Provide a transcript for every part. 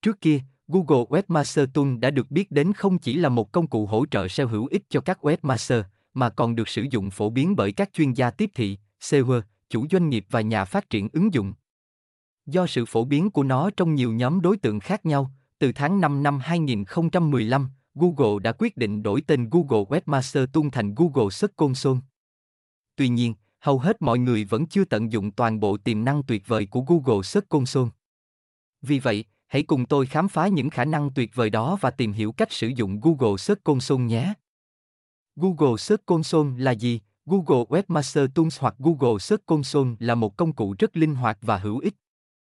Trước kia, Google Webmaster Tools đã được biết đến không chỉ là một công cụ hỗ trợ SEO hữu ích cho các webmaster, mà còn được sử dụng phổ biến bởi các chuyên gia tiếp thị, SEO, chủ doanh nghiệp và nhà phát triển ứng dụng. Do sự phổ biến của nó trong nhiều nhóm đối tượng khác nhau, từ tháng 5 năm 2015, Google đã quyết định đổi tên Google Webmaster Tools thành Google Search Console. Tuy nhiên, hầu hết mọi người vẫn chưa tận dụng toàn bộ tiềm năng tuyệt vời của Google Search Console. Vì vậy, hãy cùng tôi khám phá những khả năng tuyệt vời đó và tìm hiểu cách sử dụng Google Search Console nhé. Google Search Console là gì? Google Webmaster Tools hoặc Google Search Console là một công cụ rất linh hoạt và hữu ích.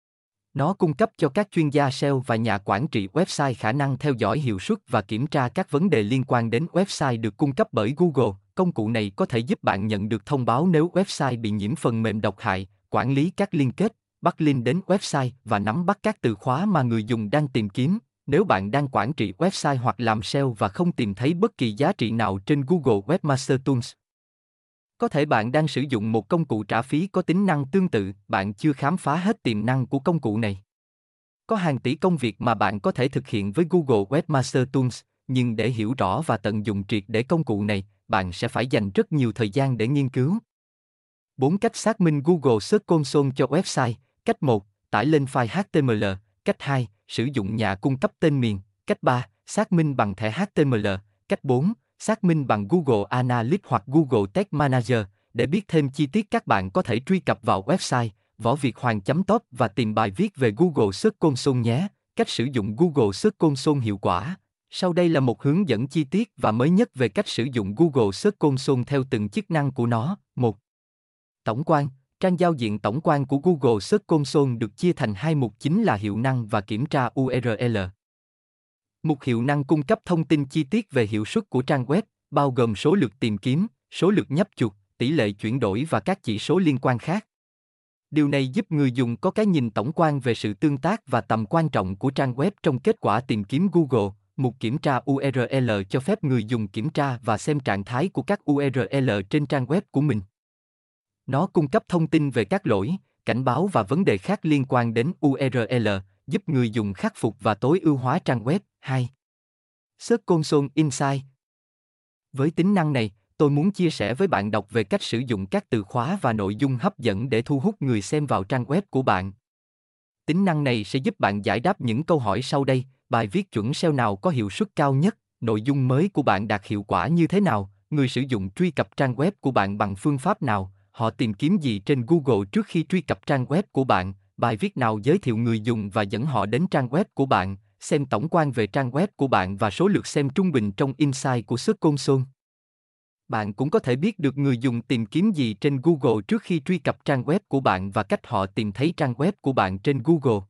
Nó cung cấp cho các chuyên gia SEO và nhà quản trị website khả năng theo dõi hiệu suất và kiểm tra các vấn đề liên quan đến website được cung cấp bởi Google. Công cụ này có thể giúp bạn nhận được thông báo nếu website bị nhiễm phần mềm độc hại, quản lý các liên kết, bắt link đến website và nắm bắt các từ khóa mà người dùng đang tìm kiếm. Nếu bạn đang quản trị website hoặc làm SEO và không tìm thấy bất kỳ giá trị nào trên Google Webmaster Tools, có thể bạn đang sử dụng một công cụ trả phí có tính năng tương tự, bạn chưa khám phá hết tiềm năng của công cụ này. Có hàng tỷ công việc mà bạn có thể thực hiện với Google Webmaster Tools, nhưng để hiểu rõ và tận dụng triệt để công cụ này, bạn sẽ phải dành rất nhiều thời gian để nghiên cứu. 4 cách xác minh Google Search Console cho website. Cách 1, tải lên file HTML. Cách 2, sử dụng nhà cung cấp tên miền. Cách 3, xác minh bằng thẻ HTML. Cách 4, xác minh bằng Google Analytics hoặc Google Tag Manager. Để biết thêm chi tiết các bạn có thể truy cập vào website võviệchoàng.top và tìm bài viết về Google Search Console nhé. Cách sử dụng Google Search Console hiệu quả. Sau đây là một hướng dẫn chi tiết và mới nhất về cách sử dụng Google Search Console theo từng chức năng của nó. 1. Tổng quan. Trang giao diện tổng quan của Google Search Console được chia thành hai mục chính là hiệu năng và kiểm tra URL. Mục hiệu năng cung cấp thông tin chi tiết về hiệu suất của trang web, bao gồm số lượt tìm kiếm, số lượt nhấp chuột, tỷ lệ chuyển đổi và các chỉ số liên quan khác. Điều này giúp người dùng có cái nhìn tổng quan về sự tương tác và tầm quan trọng của trang web trong kết quả tìm kiếm Google. Mục kiểm tra URL cho phép người dùng kiểm tra và xem trạng thái của các URL trên trang web của mình. Nó cung cấp thông tin về các lỗi, cảnh báo và vấn đề khác liên quan đến URL, giúp người dùng khắc phục và tối ưu hóa trang web. 2. Search Console Insights. Với tính năng này, tôi muốn chia sẻ với bạn đọc về cách sử dụng các từ khóa và nội dung hấp dẫn để thu hút người xem vào trang web của bạn. Tính năng này sẽ giúp bạn giải đáp những câu hỏi sau đây: bài viết chuẩn SEO nào có hiệu suất cao nhất, nội dung mới của bạn đạt hiệu quả như thế nào, người sử dụng truy cập trang web của bạn bằng phương pháp nào, họ tìm kiếm gì trên Google trước khi truy cập trang web của bạn, bài viết nào giới thiệu người dùng và dẫn họ đến trang web của bạn, xem tổng quan về trang web của bạn và số lượt xem trung bình trong Insights của Search Console. Bạn cũng có thể biết được người dùng tìm kiếm gì trên Google trước khi truy cập trang web của bạn và cách họ tìm thấy trang web của bạn trên Google.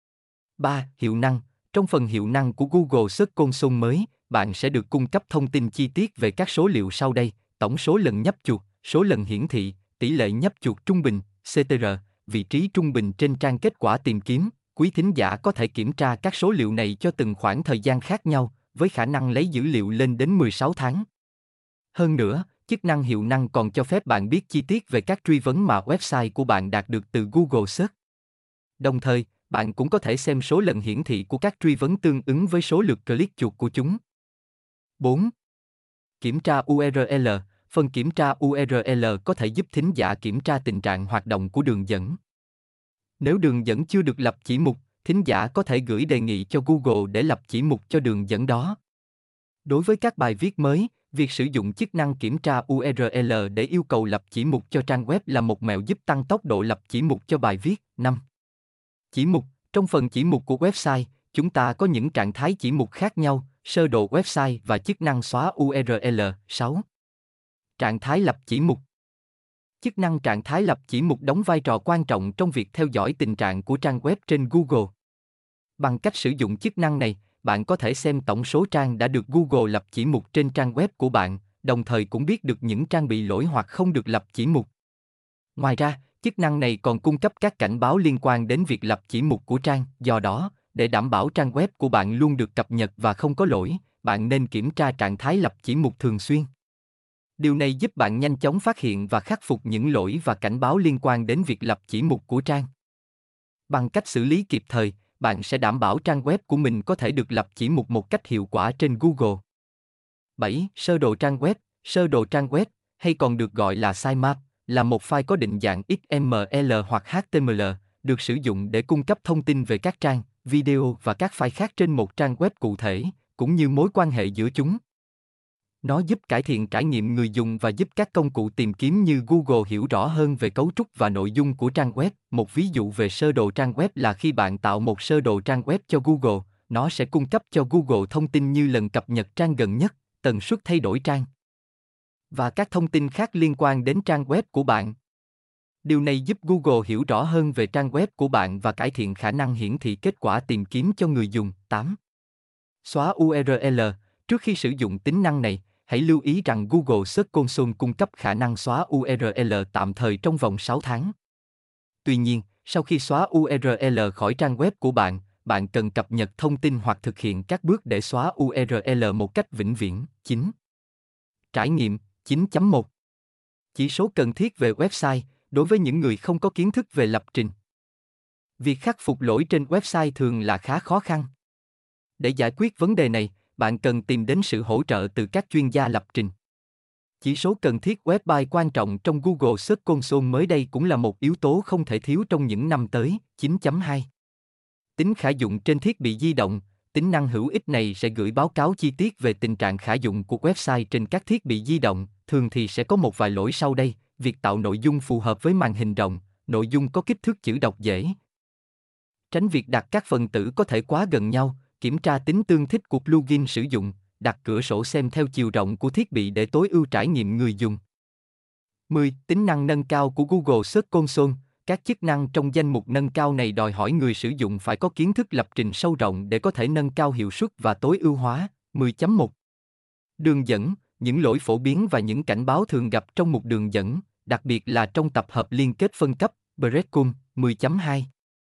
3. Hiệu năng. Trong phần hiệu năng của Google Search Console mới, bạn sẽ được cung cấp thông tin chi tiết về các số liệu sau đây: tổng số lần nhấp chuột, số lần hiển thị, tỷ lệ nhấp chuột trung bình, CTR, vị trí trung bình trên trang kết quả tìm kiếm. Quý thính giả có thể kiểm tra các số liệu này cho từng khoảng thời gian khác nhau, với khả năng lấy dữ liệu lên đến 16 tháng. Hơn nữa, chức năng hiệu năng còn cho phép bạn biết chi tiết về các truy vấn mà website của bạn đạt được từ Google Search. Đồng thời, bạn cũng có thể xem số lần hiển thị của các truy vấn tương ứng với số lượt click chuột của chúng. 4. Kiểm tra URL. Phần kiểm tra URL có thể giúp thính giả kiểm tra tình trạng hoạt động của đường dẫn. Nếu đường dẫn chưa được lập chỉ mục, thính giả có thể gửi đề nghị cho Google để lập chỉ mục cho đường dẫn đó. Đối với các bài viết mới, việc sử dụng chức năng kiểm tra URL để yêu cầu lập chỉ mục cho trang web là một mẹo giúp tăng tốc độ lập chỉ mục cho bài viết. 5. Chỉ mục. Trong phần chỉ mục của website, chúng ta có những trạng thái chỉ mục khác nhau, sơ đồ website và chức năng xóa URL. 6. Trạng thái lập chỉ mục. Chức năng trạng thái lập chỉ mục đóng vai trò quan trọng trong việc theo dõi tình trạng của trang web trên Google. Bằng cách sử dụng chức năng này, bạn có thể xem tổng số trang đã được Google lập chỉ mục trên trang web của bạn, đồng thời cũng biết được những trang bị lỗi hoặc không được lập chỉ mục. Ngoài ra, chức năng này còn cung cấp các cảnh báo liên quan đến việc lập chỉ mục của trang. Do đó, để đảm bảo trang web của bạn luôn được cập nhật và không có lỗi, bạn nên kiểm tra trạng thái lập chỉ mục thường xuyên. Điều này giúp bạn nhanh chóng phát hiện và khắc phục những lỗi và cảnh báo liên quan đến việc lập chỉ mục của trang. Bằng cách xử lý kịp thời, bạn sẽ đảm bảo trang web của mình có thể được lập chỉ mục một cách hiệu quả trên Google. 7. Sơ đồ trang web. Sơ đồ trang web, hay còn được gọi là sitemap, là một file có định dạng XML hoặc HTML, được sử dụng để cung cấp thông tin về các trang, video và các file khác trên một trang web cụ thể, cũng như mối quan hệ giữa chúng. Nó giúp cải thiện trải nghiệm người dùng và giúp các công cụ tìm kiếm như Google hiểu rõ hơn về cấu trúc và nội dung của trang web. Một ví dụ về sơ đồ trang web là khi bạn tạo một sơ đồ trang web cho Google, nó sẽ cung cấp cho Google thông tin như lần cập nhật trang gần nhất, tần suất thay đổi trang và các thông tin khác liên quan đến trang web của bạn. Điều này giúp Google hiểu rõ hơn về trang web của bạn và cải thiện khả năng hiển thị kết quả tìm kiếm cho người dùng. 8. Xóa URL. Trước khi sử dụng tính năng này, hãy lưu ý rằng Google Search Console cung cấp khả năng xóa URL tạm thời trong vòng 6 tháng. Tuy nhiên, sau khi xóa URL khỏi trang web của bạn, bạn cần cập nhật thông tin hoặc thực hiện các bước để xóa URL một cách vĩnh viễn. 9. Trải nghiệm. 9.1. Chỉ số cần thiết về website, đối với những người không có kiến thức về lập trình. Việc khắc phục lỗi trên website thường là khá khó khăn. Để giải quyết vấn đề này, bạn cần tìm đến sự hỗ trợ từ các chuyên gia lập trình. Chỉ số cần thiết web quan trọng trong Google Search Console mới đây cũng là một yếu tố không thể thiếu trong những năm tới. 9.2. Tính khả dụng trên thiết bị di động. Tính năng hữu ích này sẽ gửi báo cáo chi tiết về tình trạng khả dụng của website trên các thiết bị di động. Thường thì sẽ có một vài lỗi sau đây: việc tạo nội dung phù hợp với màn hình rộng, nội dung có kích thước chữ đọc dễ. Tránh việc đặt các phần tử có thể quá gần nhau, kiểm tra tính tương thích của plugin sử dụng, đặt cửa sổ xem theo chiều rộng của thiết bị để tối ưu trải nghiệm người dùng. 10. Tính năng nâng cao của Google Search Console. Các chức năng trong danh mục nâng cao này đòi hỏi người sử dụng phải có kiến thức lập trình sâu rộng để có thể nâng cao hiệu suất và tối ưu hóa. 10.1. Đường dẫn, những lỗi phổ biến và những cảnh báo thường gặp trong một đường dẫn, đặc biệt là trong tập hợp liên kết phân cấp, breadcrumb. 10.2.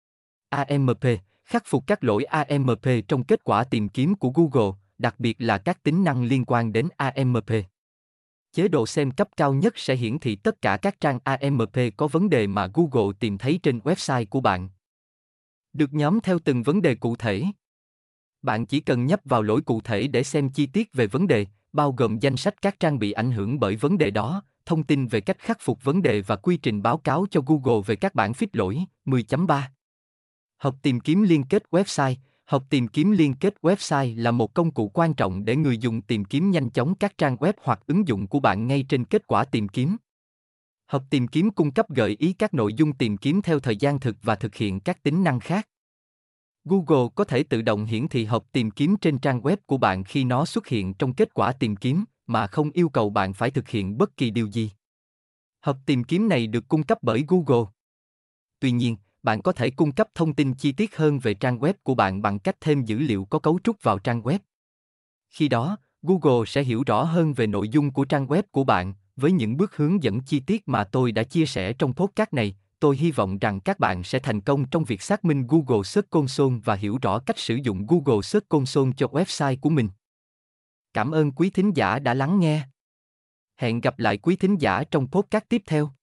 AMP, khắc phục các lỗi AMP trong kết quả tìm kiếm của Google, đặc biệt là các tính năng liên quan đến AMP. Chế độ xem cấp cao nhất sẽ hiển thị tất cả các trang AMP có vấn đề mà Google tìm thấy trên website của bạn. Được nhóm theo từng vấn đề cụ thể. Bạn chỉ cần nhấp vào lỗi cụ thể để xem chi tiết về vấn đề, bao gồm danh sách các trang bị ảnh hưởng bởi vấn đề đó, thông tin về cách khắc phục vấn đề và quy trình báo cáo cho Google về các bản fix lỗi. 10.3. Học tìm kiếm liên kết website. Học tìm kiếm liên kết website là một công cụ quan trọng để người dùng tìm kiếm nhanh chóng các trang web hoặc ứng dụng của bạn ngay trên kết quả tìm kiếm. Học tìm kiếm cung cấp gợi ý các nội dung tìm kiếm theo thời gian thực và thực hiện các tính năng khác. Google có thể tự động hiển thị học tìm kiếm trên trang web của bạn khi nó xuất hiện trong kết quả tìm kiếm, mà không yêu cầu bạn phải thực hiện bất kỳ điều gì. Học tìm kiếm này được cung cấp bởi Google. Tuy nhiên, bạn có thể cung cấp thông tin chi tiết hơn về trang web của bạn bằng cách thêm dữ liệu có cấu trúc vào trang web. Khi đó, Google sẽ hiểu rõ hơn về nội dung của trang web của bạn. Với những bước hướng dẫn chi tiết mà tôi đã chia sẻ trong podcast này, tôi hy vọng rằng các bạn sẽ thành công trong việc xác minh Google Search Console và hiểu rõ cách sử dụng Google Search Console cho website của mình. Cảm ơn quý thính giả đã lắng nghe. Hẹn gặp lại quý thính giả trong podcast tiếp theo.